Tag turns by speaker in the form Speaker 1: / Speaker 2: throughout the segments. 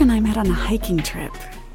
Speaker 1: and I met on a hiking trip.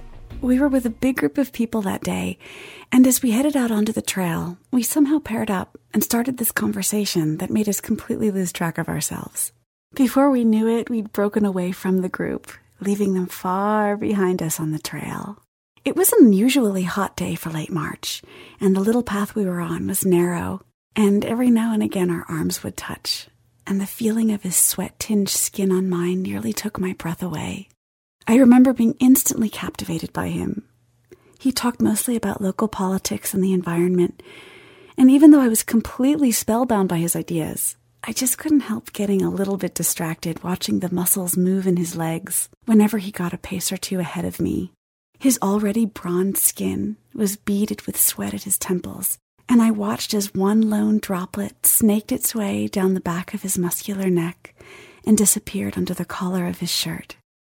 Speaker 1: We were with a big group of people that day, and as we headed out onto the trail, we somehow paired up and started this conversation that made us completely lose track of ourselves. Before we knew it, we'd broken away from the group, leaving them far behind us on the trail. It was an unusually hot day for late March, and the little path we were on was narrow, and every now and again our arms would touch, and the feeling of his sweat-tinged skin on mine nearly took my breath away. I remember being instantly captivated by him. He talked mostly about local politics and the environment, and even though I was completely spellbound by his ideas, I just couldn't help getting a little bit distracted watching the muscles move in his legs whenever he got a pace or two ahead of me. His already bronzed skin was beaded with sweat at his temples, and I watched as one lone droplet snaked its way down the back of his muscular neck and disappeared under the collar of his shirt.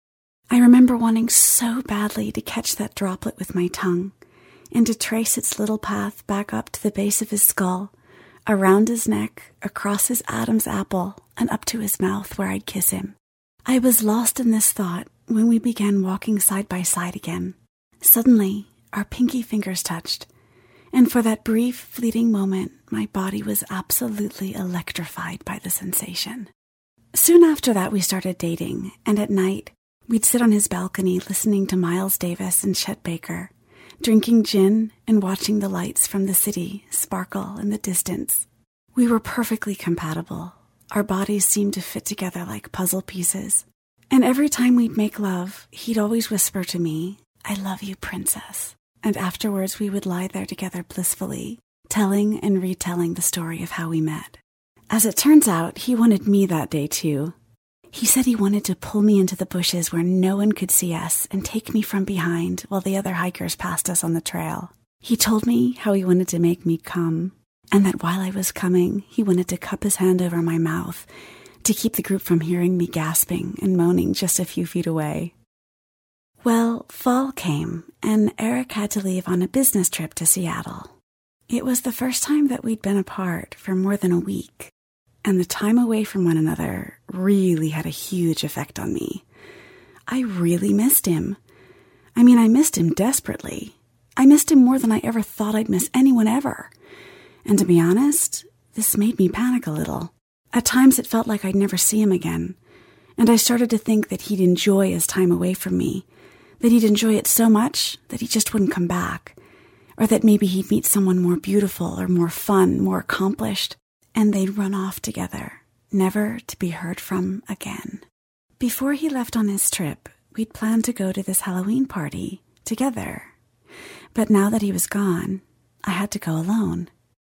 Speaker 1: I remember wanting so badly to catch that droplet with my tongue and to trace its little path back up to the base of his skull, around his neck, across his Adam's apple, and up to his mouth where I'd kiss him. I was lost in this thought when we began walking side by side again. Suddenly, our pinky fingers touched, and for that brief, fleeting moment, my body was absolutely electrified by the sensation. Soon after that, we started dating, and at night, we'd sit on his balcony listening to Miles Davis and Chet Baker, drinking gin and watching the lights from the city sparkle in the distance. We were perfectly compatible. Our bodies seemed to fit together like puzzle pieces. And every time we'd make love, he'd always whisper to me, "I love you, princess." And afterwards we would lie there together blissfully, telling and retelling the story of how we met. As it turns out, he wanted me that day too. He said he wanted to pull me into the bushes where no one could see us and take me from behind while the other hikers passed us on the trail. He told me how he wanted to make me come, and that while I was coming, he wanted to cup his hand over my mouth to keep the group from hearing me gasping and moaning just a few feet away. Well, fall came, and Eric had to leave on a business trip to Seattle. It was the first time that we'd been apart for more than a week, and the time away from one another really had a huge effect on me. I really missed him. I missed him desperately. I missed him more than I ever thought I'd miss anyone ever. And to be honest, this made me panic a little. At times it felt like I'd never see him again, and I started to think that he'd enjoy his time away from me, that he'd enjoy it so much that he just wouldn't come back, or that maybe he'd meet someone more beautiful or more fun, more accomplished, and they'd run off together, never to be heard from again. Before he left on his trip, we'd planned to go to this Halloween party together. But now that he was gone, I had to go alone.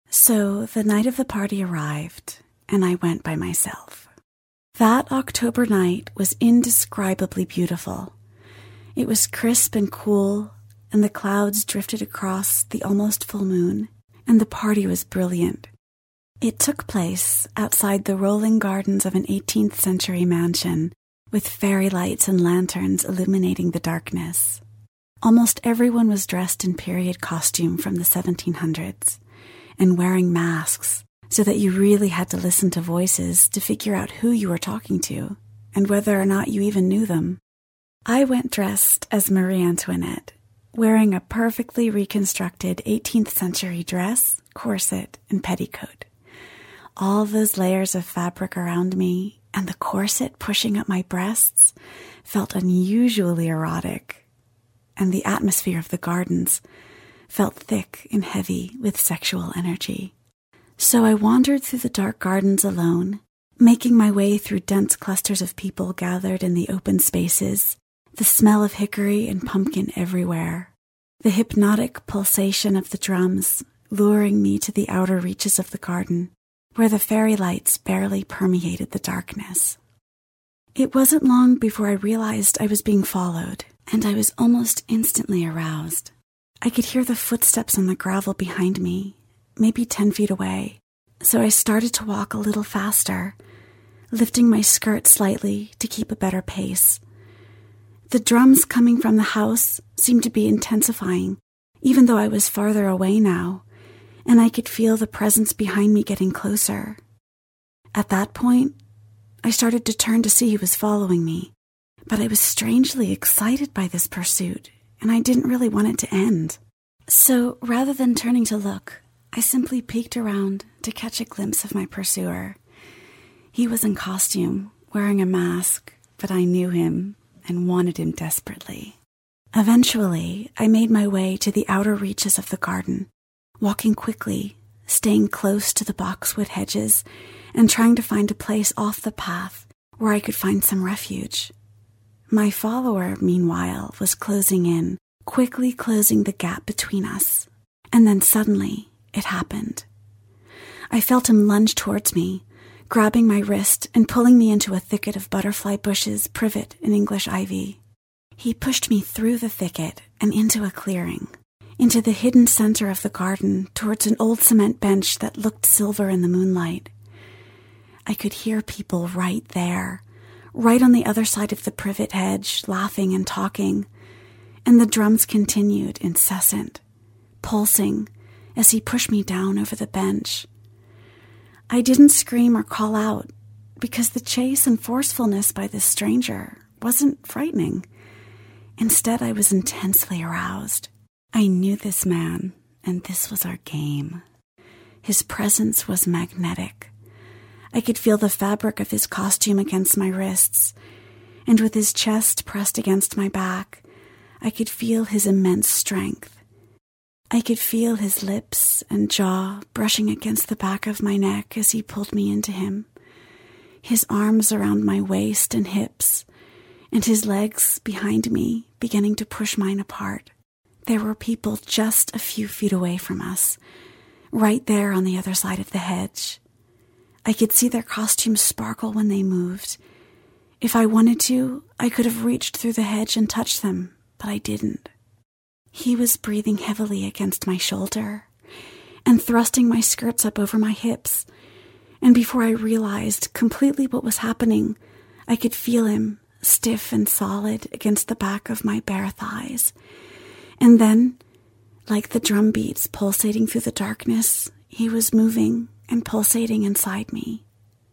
Speaker 1: So the night of the party arrived, and I went by myself. That October night was indescribably beautiful. It was crisp and cool, and the clouds drifted across the almost full moon, and the party was brilliant. It took place outside the rolling gardens of an 18th century mansion, with fairy lights and lanterns illuminating the darkness. Almost everyone was dressed in period costume from the 1700s, and wearing masks, so that you really had to listen to voices to figure out who you were talking to, and whether or not you even knew them. I went dressed as Marie Antoinette, wearing a perfectly reconstructed 18th century dress, corset, and petticoat. All those layers of fabric around me and the corset pushing up my breasts felt unusually erotic, and the atmosphere of the gardens felt thick and heavy with sexual energy. So I wandered through the dark gardens alone, making my way through dense clusters of people gathered in the open spaces, the smell of hickory and pumpkin everywhere, the hypnotic pulsation of the drums luring me to the outer reaches of the garden, where the fairy lights barely permeated the darkness. It wasn't long before I realized I was being followed, and I was almost instantly aroused. I could hear the footsteps on the gravel behind me, maybe 10 feet away, so I started to walk a little faster, lifting my skirt slightly to keep a better pace. The drums coming from the house seemed to be intensifying, even though I was farther away now, and I could feel the presence behind me getting closer. At that point, I started to turn to see who was following me, But I was strangely excited by this pursuit, and I didn't really want it to end. So rather than turning to look, I simply peeked around to catch a glimpse of my pursuer. He was in costume, wearing a mask, but I knew him and wanted him desperately. Eventually, I made my way to the outer reaches of the garden, walking quickly, staying close to the boxwood hedges, and trying to find a place off the path where I could find some refuge. My follower, meanwhile, was closing in, quickly closing the gap between us. And then suddenly, it happened. I felt him lunge towards me, grabbing my wrist and pulling me into a thicket of butterfly bushes, privet, and English ivy. He pushed me through the thicket and into a clearing, into the hidden center of the garden, towards an old cement bench that looked silver in the moonlight. I could hear people right there, right on the other side of the privet hedge, laughing and talking, and the drums continued, incessant, pulsing, as he pushed me down over the bench. I didn't scream or call out, because the chase and forcefulness by this stranger wasn't frightening. Instead, I was intensely aroused. I knew this man, and this was our game. His presence was magnetic. I could feel the fabric of his costume against my wrists, and with his chest pressed against my back, I could feel his immense strength. I could feel his lips and jaw brushing against the back of my neck as he pulled me into him, his arms around my waist and hips, and his legs behind me beginning to push mine apart. There were people just a few feet away from us, right there on the other side of the hedge. I could see their costumes sparkle when they moved. If I wanted to, I could have reached through the hedge and touched them, but I didn't. He was breathing heavily against my shoulder and thrusting my skirts up over my hips, and before I realized completely what was happening, I could feel him, stiff and solid, against the back of my bare thighs. And then, like the drum beats pulsating through the darkness, he was moving and pulsating inside me.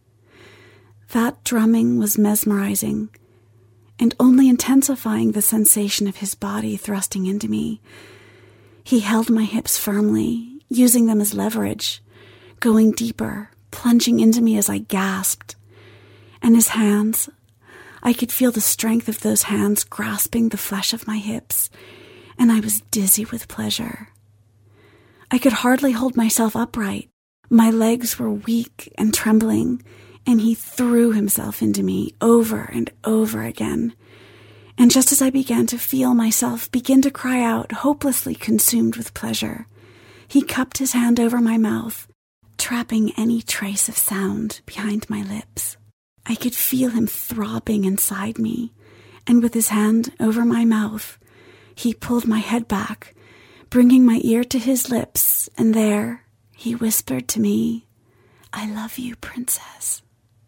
Speaker 1: That drumming was mesmerizing, and only intensifying the sensation of his body thrusting into me. He held my hips firmly, using them as leverage, going deeper, plunging into me as I gasped. And his hands, I could feel the strength of those hands grasping the flesh of my hips, and I was dizzy with pleasure. I could hardly hold myself upright. My legs were weak and trembling, and he threw himself into me over and over again. And just as I began to feel myself begin to cry out, hopelessly consumed with pleasure, he cupped his hand over my mouth, trapping any trace of sound behind my lips. I could feel him throbbing inside me, and with his hand over my mouth, he pulled my head back, bringing my ear to his lips, and there he whispered to me, "I love you, princess."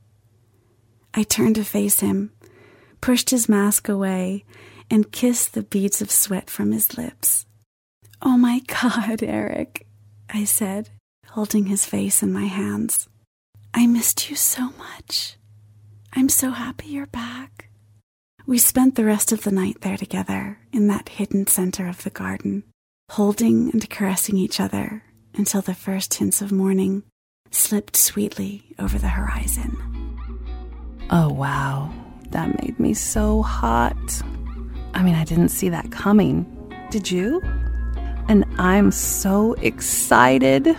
Speaker 1: I turned to face him, pushed his mask away, and kissed the beads of sweat from his lips. "Oh my God, Eric," I said, holding his face in my hands. "I missed you so much. I'm so happy you're back." We spent the rest of the night there together in that hidden center of the garden, holding and caressing each other until the first hints of morning slipped sweetly over the horizon.
Speaker 2: Oh, wow. That made me so hot. I mean, I didn't see that coming. Did you? And I'm so excited.